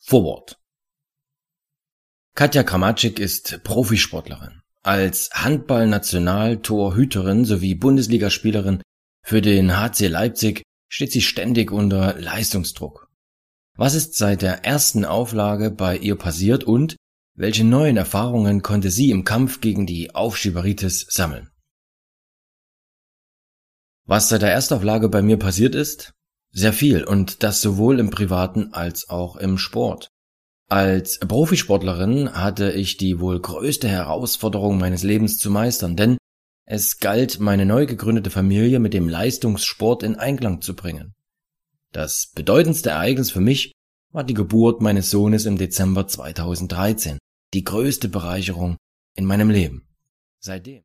Vorwort. Katja Kramatschik ist Profisportlerin. Als Handball-Nationaltorhüterin sowie Bundesligaspielerin für den HC Leipzig steht sie ständig unter Leistungsdruck. Was ist seit der ersten Auflage bei ihr passiert und welche neuen Erfahrungen konnte sie im Kampf gegen die Aufschieberitis sammeln? Was seit der Erstauflage bei mir passiert ist? Sehr viel, und das sowohl im Privaten als auch im Sport. Als Profisportlerin hatte ich die wohl größte Herausforderung meines Lebens zu meistern, denn es galt, meine neu gegründete Familie mit dem Leistungssport in Einklang zu bringen. Das bedeutendste Ereignis für mich war die Geburt meines Sohnes im Dezember 2013, die größte Bereicherung in meinem Leben. Seitdem